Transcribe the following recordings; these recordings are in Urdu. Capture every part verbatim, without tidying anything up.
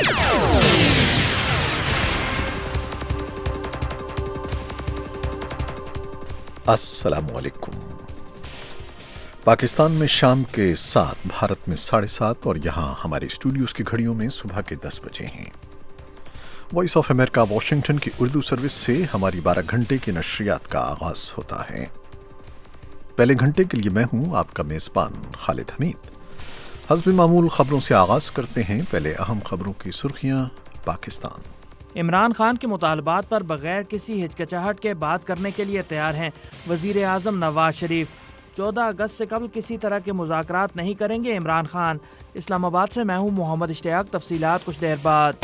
السلام علیکم۔ پاکستان میں شام کے سات، بھارت میں ساڑھے سات اور یہاں ہمارے اسٹوڈیوز کی گھڑیوں میں صبح کے دس بجے ہیں۔ وائس آف امریکہ واشنگٹن کی اردو سروس سے ہماری بارہ گھنٹے کی نشریات کا آغاز ہوتا ہے۔ پہلے گھنٹے کے لیے میں ہوں آپ کا میزبان خالد حمید۔ حسب معمول خبروں سے آغاز کرتے ہیں۔ پہلے اہم خبروں کی سرخیاں۔ پاکستان عمران خان کے مطالبات پر بغیر کسی ہچکچاہٹ کے بات کرنے کے لیے تیار ہیں وزیر اعظم نواز شریف۔ چودہ اگست سے قبل کسی طرح کے مذاکرات نہیں کریں گے عمران خان۔ اسلام آباد سے میں ہوں محمد اشتیاق۔ تفصیلات کچھ دیر بعد۔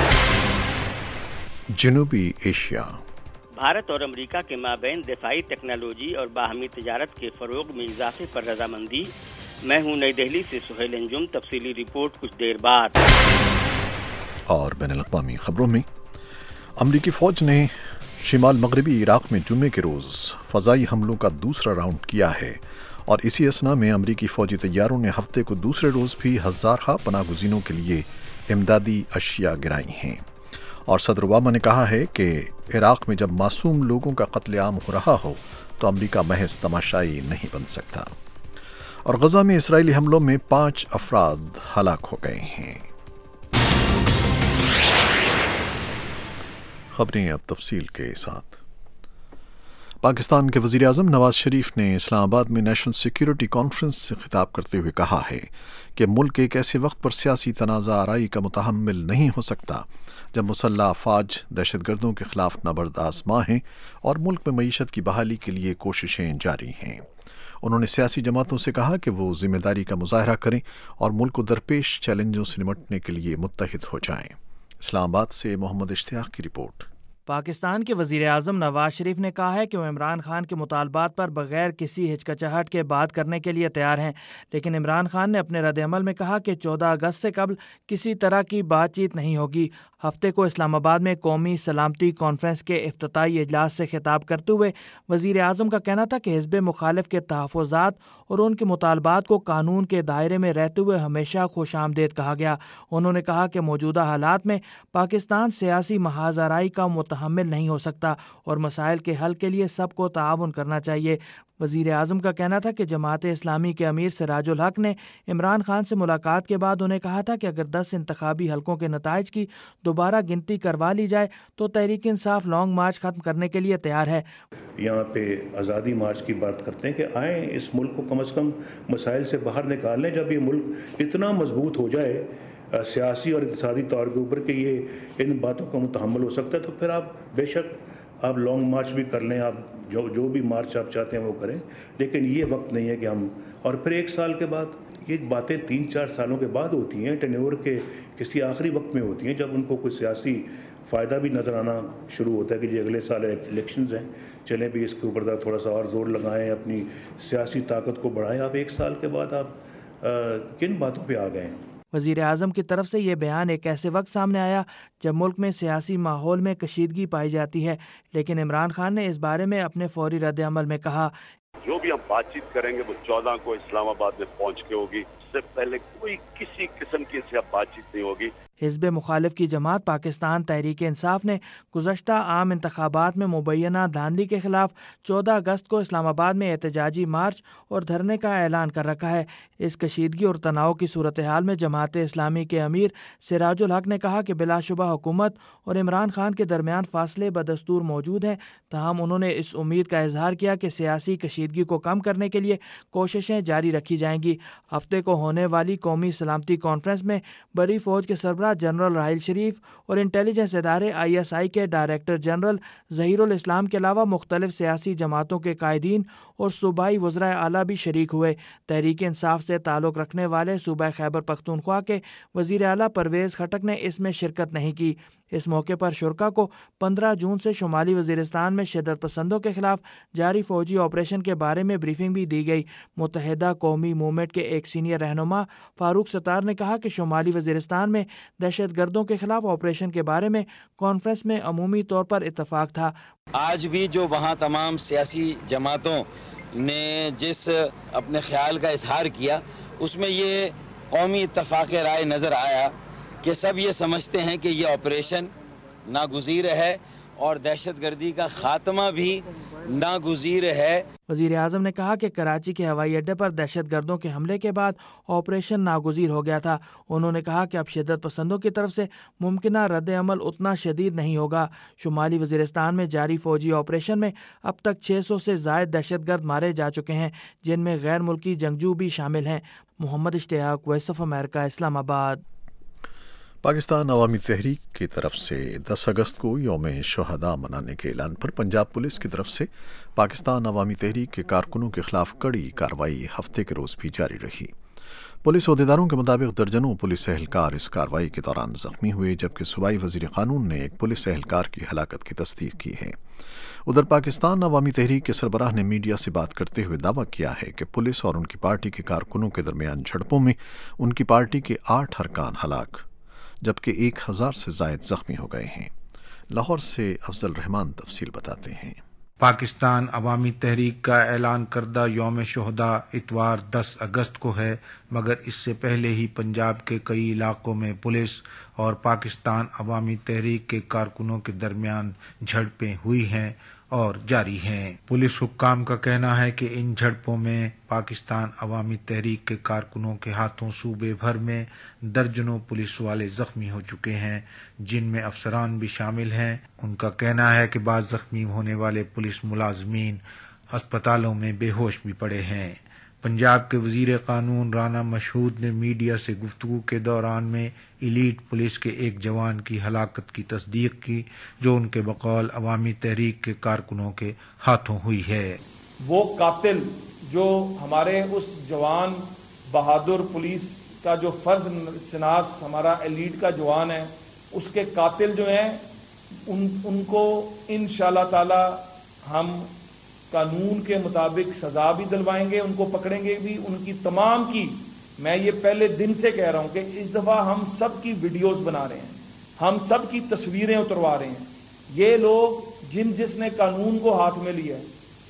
جنوبی ایشیا۔ بھارت اور امریکہ کے مابین دفاعی ٹیکنالوجی اور باہمی تجارت کے فروغ میں اضافے پر رضامندی۔ میں ہوں نئی دہلی سے سہیل انجم۔ تفصیلی رپورٹ کچھ دیر بعد۔ اور بین الاقوامی خبروں میں امریکی فوج نے شمال مغربی عراق میں جمعے کے روز فضائی حملوں کا دوسرا راؤنڈ کیا ہے اور اسی اثنا میں امریکی فوجی طیاروں نے ہفتے کو دوسرے روز بھی ہزارہ پناہ گزینوں کے لیے امدادی اشیاء گرائی ہیں۔ اور صدر اوباما نے کہا ہے کہ عراق میں جب معصوم لوگوں کا قتل عام ہو رہا ہو تو امریکہ محض تماشائی نہیں بن سکتا۔ اور غزہ میں اسرائیلی حملوں میں پانچ افراد ہلاک ہو گئے ہیں۔ خبریں اب تفصیل کے ساتھ۔ پاکستان کے وزیر اعظم نواز شریف نے اسلام آباد میں نیشنل سیکیورٹی کانفرنس سے خطاب کرتے ہوئے کہا ہے کہ ملک ایک ایسے وقت پر سیاسی تنازع آرائی کا متحمل نہیں ہو سکتا جب مسلح افواج دہشت گردوں کے خلاف نبرد آزما ہیں اور ملک میں معیشت کی بحالی کے لیے کوششیں جاری ہیں۔ انہوں نے سیاسی جماعتوں سے کہا کہ وہ ذمہ داری کا مظاہرہ کریں اور ملک کو درپیش چیلنجوں سے نمٹنے کے لیے متحد ہو جائیں۔ اسلام آباد سے محمد اشتیاق کی رپورٹ۔ پاکستان کے وزیر اعظم نواز شریف نے کہا ہے کہ وہ عمران خان کے مطالبات پر بغیر کسی ہچکچاہٹ کے بات کرنے کے لیے تیار ہیں، لیکن عمران خان نے اپنے رد عمل میں کہا کہ چودہ اگست سے قبل کسی طرح کی بات چیت نہیں ہوگی۔ ہفتے کو اسلام آباد میں قومی سلامتی کانفرنس کے افتتاحی اجلاس سے خطاب کرتے ہوئے وزیر اعظم کا کہنا تھا کہ حزب مخالف کے تحفظات اور ان کے مطالبات کو قانون کے دائرے میں رہتے ہوئے ہمیشہ خوش آمدید کہا گیا۔ انہوں نے کہا کہ موجودہ حالات میں پاکستان سیاسی محاذ آرائی کا متحمل نہیں ہو سکتا اور مسائل کے حل کے لیے سب کو تعاون کرنا چاہیے۔ وزیر اعظم کا کہنا تھا کہ جماعت اسلامی کے امیر سراج الحق نے عمران خان سے ملاقات کے بعد انہیں کہا تھا کہ اگر دس انتخابی حلقوں کے نتائج کی دوبارہ گنتی کروا لی جائے تو تحریک انصاف لانگ مارچ ختم کرنے کے لیے تیار ہے۔ یہاں پہ آزادی مارچ کی بات کرتے ہیں کہ آئیں اس ملک کو کم از کم مسائل سے باہر نکال لیں۔ جب یہ ملک اتنا مضبوط ہو جائے سیاسی اور اقتصادی طور کے اوپر کہ یہ ان باتوں کا متحمل ہو سکتا ہے تو پھر آپ بے شک آپ لانگ مارچ بھی کر لیں، آپ جو جو بھی مارچ آپ چاہتے ہیں وہ کریں، لیکن یہ وقت نہیں ہے کہ ہم اور پھر ایک سال کے بعد یہ باتیں تین چار سالوں کے بعد ہوتی ہیں، ٹینیور کے کسی آخری وقت میں ہوتی ہیں جب ان کو کوئی سیاسی فائدہ بھی نظر آنا شروع ہوتا ہے کہ جی اگلے سال الیکشنز ہیں، چلیں بھی اس کے اوپر تھوڑا سا اور زور لگائیں، اپنی سیاسی طاقت کو بڑھائیں۔ آپ ایک سال کے بعد آپ کن باتوں پہ آ گئے ہیں؟ وزیر اعظم کی طرف سے یہ بیان ایک ایسے وقت سامنے آیا جب ملک میں سیاسی ماحول میں کشیدگی پائی جاتی ہے، لیکن عمران خان نے اس بارے میں اپنے فوری رد عمل میں کہا جو بھی ہم بات چیت کریں گے وہ چودہ کو اسلام آباد میں پہنچ کے ہوگی، اس سے پہلے کوئی کسی قسم کی سے بات چیت نہیں ہوگی۔ حزب مخالف کی جماعت پاکستان تحریک انصاف نے گزشتہ عام انتخابات میں مبینہ دھاندلی کے خلاف چودہ اگست کو اسلام آباد میں احتجاجی مارچ اور دھرنے کا اعلان کر رکھا ہے۔ اس کشیدگی اور تناؤ کی صورتحال میں جماعت اسلامی کے امیر سراج الحق نے کہا کہ بلا شبہ حکومت اور عمران خان کے درمیان فاصلے بدستور موجود ہیں، تاہم انہوں نے اس امید کا اظہار کیا کہ سیاسی کشیدگی کو کم کرنے کے لیے کوششیں جاری رکھی جائیں گی۔ ہفتے کو ہونے والی قومی سلامتی کانفرنس میں بری فوج کے سربراہ جنرل راحیل شریف اور انٹیلیجنس ادارے آئی ایس آئی کے ڈائریکٹر جنرل ظہیر الاسلام کے علاوہ مختلف سیاسی جماعتوں کے قائدین اور صوبائی وزرائے اعلیٰ بھی شریک ہوئے۔ تحریک انصاف سے تعلق رکھنے والے صوبہ خیبر پختونخوا کے وزیر اعلیٰ پرویز خٹک نے اس میں شرکت نہیں کی۔ اس موقع پر شرکاء کو پندرہ جون سے شمالی وزیرستان میں شدت پسندوں کے خلاف جاری فوجی آپریشن کے بارے میں بریفنگ بھی دی گئی۔ متحدہ قومی موومنٹ کے ایک سینئر رہنما فاروق ستار نے کہا کہ شمالی وزیرستان میں دہشت گردوں کے خلاف آپریشن کے بارے میں کانفرنس میں عمومی طور پر اتفاق تھا۔ آج بھی جو وہاں تمام سیاسی جماعتوں نے جس اپنے خیال کا اظہار کیا اس میں یہ قومی اتفاق رائے نظر آیا کہ سب یہ سمجھتے ہیں کہ یہ آپریشن ناگزیر ہے اور دہشت گردی کا خاتمہ بھی ناگزیر ہے۔ وزیر اعظم نے کہا کہ کراچی کے ہوائی اڈے پر دہشت گردوں کے حملے کے بعد آپریشن ناگزیر ہو گیا تھا۔ انہوں نے کہا کہ اب شدت پسندوں کی طرف سے ممکنہ رد عمل اتنا شدید نہیں ہوگا۔ شمالی وزیرستان میں جاری فوجی آپریشن میں اب تک چھ سو سے زائد دہشت گرد مارے جا چکے ہیں، جن میں غیر ملکی جنگجو بھی شامل ہیں۔ محمد اشتیاق، وائس آف امریکہ، اسلام آباد۔ پاکستان عوامی تحریک کی طرف سے دس اگست کو یوم شہداء منانے کے اعلان پر پنجاب پولیس کی طرف سے پاکستان عوامی تحریک کے کارکنوں کے خلاف کڑی کارروائی ہفتے کے روز بھی جاری رہی۔ پولیس عہدیداروں کے مطابق درجنوں پولیس اہلکار اس کارروائی کے دوران زخمی ہوئے، جبکہ صوبائی وزیر قانون نے ایک پولیس اہلکار کی ہلاکت کی تصدیق کی ہے۔ ادھر پاکستان عوامی تحریک کے سربراہ نے میڈیا سے بات کرتے ہوئے دعویٰ کیا ہے کہ پولیس اور ان کی پارٹی کے کارکنوں کے درمیان جھڑپوں میں ان کی پارٹی کے آٹھ ارکان ہلاک جبکہ ایک ہزار سے زائد زخمی ہو گئے ہیں۔ لاہور سے افضل رحمان تفصیل بتاتے ہیں۔ پاکستان عوامی تحریک کا اعلان کردہ یوم شہداء اتوار دس اگست کو ہے، مگر اس سے پہلے ہی پنجاب کے کئی علاقوں میں پولیس اور پاکستان عوامی تحریک کے کارکنوں کے درمیان جھڑپیں ہوئی ہیں اور جاری ہیں۔ پولیس حکام کا کہنا ہے کہ ان جھڑپوں میں پاکستان عوامی تحریک کے کارکنوں کے ہاتھوں صوبے بھر میں درجنوں پولیس والے زخمی ہو چکے ہیں، جن میں افسران بھی شامل ہیں۔ ان کا کہنا ہے کہ بعض زخمی ہونے والے پولیس ملازمین ہسپتالوں میں بے ہوش بھی پڑے ہیں۔ پنجاب کے وزیر قانون رانا مشہود نے میڈیا سے گفتگو کے دوران میں ایلیٹ پولیس کے ایک جوان کی ہلاکت کی تصدیق کی، جو ان کے بقول عوامی تحریک کے کارکنوں کے ہاتھوں ہوئی ہے۔ وہ قاتل جو ہمارے اس جوان بہادر پولیس کا جو فرض شناس ہمارا ایلیٹ کا جوان ہے، اس کے قاتل جو ہیں ان ان کو انشاءاللہ تعالی ہم قانون کے مطابق سزا بھی دلوائیں گے، ان کو پکڑیں گے بھی۔ ان کی تمام کی میں یہ پہلے دن سے کہہ رہا ہوں کہ اس دفعہ ہم سب کی ویڈیوز بنا رہے ہیں، ہم سب کی تصویریں اتروا رہے ہیں۔ یہ لوگ جن جس نے قانون کو ہاتھ میں لیا ہے،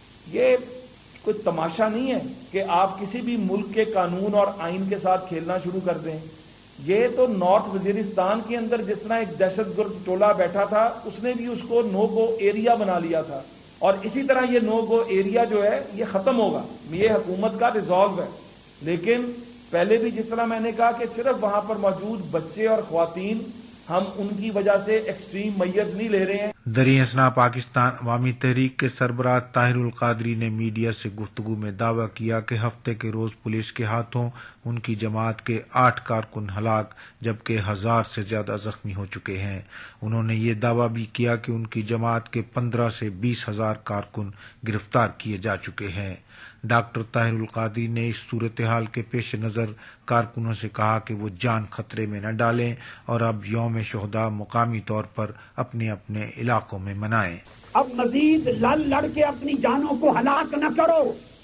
یہ کوئی تماشا نہیں ہے کہ آپ کسی بھی ملک کے قانون اور آئین کے ساتھ کھیلنا شروع کر دیں۔ یہ تو نارتھ وزیرستان کے اندر جس طرح ایک دہشت گرد ٹولہ بیٹھا تھا، اس نے بھی اس کو نو گو ایریا بنا لیا تھا، اور اسی طرح یہ نو گو ایریا جو ہے یہ ختم ہوگا۔ یہ حکومت کا ریزالو ہے، لیکن پہلے بھی جس طرح میں نے کہا کہ صرف وہاں پر موجود بچے اور خواتین، ہم ان کی وجہ سے ایکسٹریم میئرز نہیں لے رہے ہیں۔ دریں اثنا پاکستان عوامی تحریک کے سربراہ طاہر القادری نے میڈیا سے گفتگو میں دعویٰ کیا کہ ہفتے کے روز پولیس کے ہاتھوں ان کی جماعت کے آٹھ کارکن ہلاک جبکہ ہزار سے زیادہ زخمی ہو چکے ہیں۔ انہوں نے یہ دعویٰ بھی کیا کہ ان کی جماعت کے پندرہ سے بیس ہزار کارکن گرفتار کیے جا چکے ہیں۔ ڈاکٹر طاہر القادری نے اس صورتحال کے پیش نظر کارکنوں سے کہا کہ وہ جان خطرے میں نہ ڈالیں اور اب یوم شہداء مقامی طور پر اپنے اپنے علاقوں میں منائیں۔ اب مزید لڑ لڑ کے اپنی جانوں کو ہلاک نہ کرو،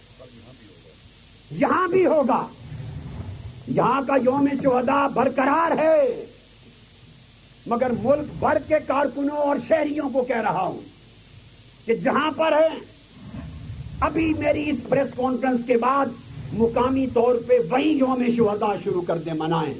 یہاں بھی ہوگا، یہاں کا یوم شہداء برقرار ہے، مگر ملک بھر کے کارکنوں اور شہریوں کو کہہ رہا ہوں کہ جہاں پر ہے، ابھی میری اس پریس کانفرنس کے بعد مقامی طور پہ وہی یوم شہداء شروع کر دیں، منائیں،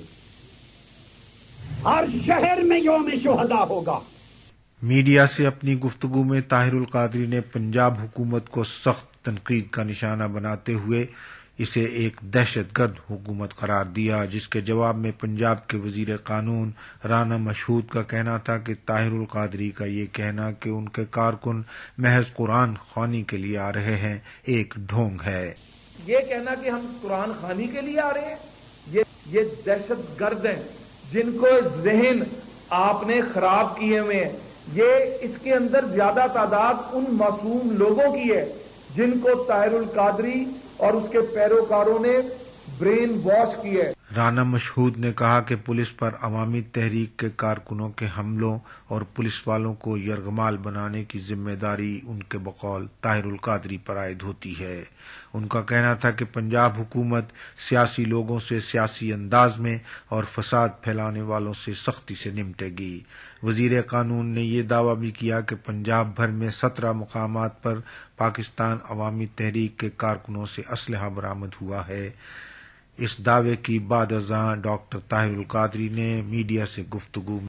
ہر شہر میں یوم شہداء ہوگا۔ میڈیا سے اپنی گفتگو میں طاہر القادری نے پنجاب حکومت کو سخت تنقید کا نشانہ بناتے ہوئے اسے ایک دہشت گرد حکومت قرار دیا، جس کے جواب میں پنجاب کے وزیر قانون رانا مشہود کا کہنا تھا کہ طاہر القادری کا یہ کہنا کہ ان کے کارکن محض قرآن خوانی کے لیے آ رہے ہیں ایک ڈھونگ ہے۔ یہ کہنا کہ ہم قرآن خوانی کے لیے آ رہے ہیں، یہ یہ دہشت گرد ہیں جن کو ذہن آپ نے خراب کیے ہوئے ہیں۔ یہ اس کے اندر زیادہ تعداد ان معصوم لوگوں کی ہے جن کو طاہر القادری اور اس کے پیروکاروں نے برین واش کی ہے۔ رانا مشہود نے کہا کہ پولیس پر عوامی تحریک کے کارکنوں کے حملوں اور پولیس والوں کو یرغمال بنانے کی ذمہ داری ان کے بقول طاہر القادری پر عائد ہوتی ہے۔ ان کا کہنا تھا کہ پنجاب حکومت سیاسی لوگوں سے سیاسی انداز میں اور فساد پھیلانے والوں سے سختی سے نمٹے گی۔ وزیر قانون نے یہ دعویٰ بھی کیا کہ پنجاب بھر میں سترہ مقامات پر پاکستان عوامی تحریک کے کارکنوں سے اسلحہ برآمد ہوا ہے۔ اس دعوے کی بعد ازاں ڈاکٹر طاہر القادری نے میڈیا سے گفتگو